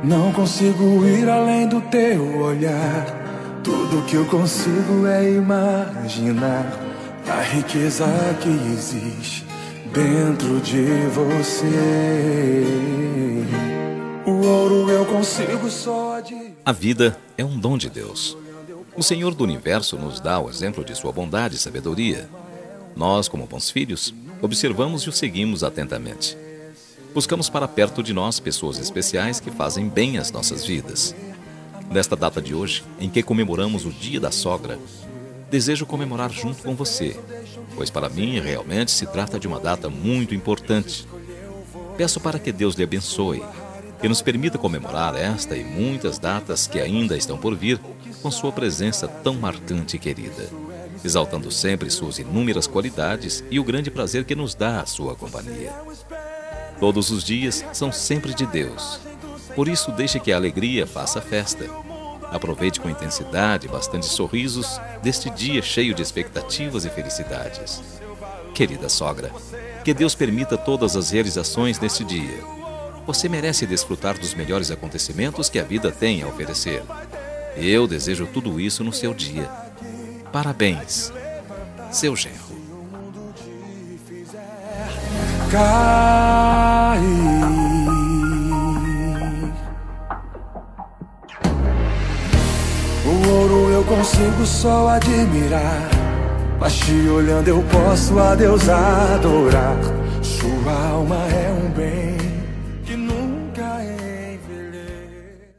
Não consigo ir além do teu olhar. Tudo que eu consigo é imaginar a riqueza que existe dentro de você. O ouro eu consigo só de... A vida é um dom de Deus. O Senhor do Universo nos dá o exemplo de sua bondade e sabedoria. Nós, como bons filhos, observamos e o seguimos atentamente. Buscamos para perto de nós pessoas especiais que fazem bem às nossas vidas. Nesta data de hoje, em que comemoramos o Dia da Sogra, desejo comemorar junto com você, pois para mim realmente se trata de uma data muito importante. Peço para que Deus lhe abençoe, que nos permita comemorar esta e muitas datas que ainda estão por vir com sua presença tão marcante e querida, exaltando sempre suas inúmeras qualidades e o grande prazer que nos dá a sua companhia. Todos os dias são sempre de Deus. Por isso, deixe que a alegria faça festa. Aproveite com intensidade e bastante sorrisos deste dia cheio de expectativas e felicidades. Querida sogra, que Deus permita todas as realizações neste dia. Você merece desfrutar dos melhores acontecimentos que a vida tem a oferecer. Eu desejo tudo isso no seu dia. Parabéns, seu genro. Cair. O ouro eu consigo só admirar, mas te olhando eu posso a Deus adorar. Sua alma é um bem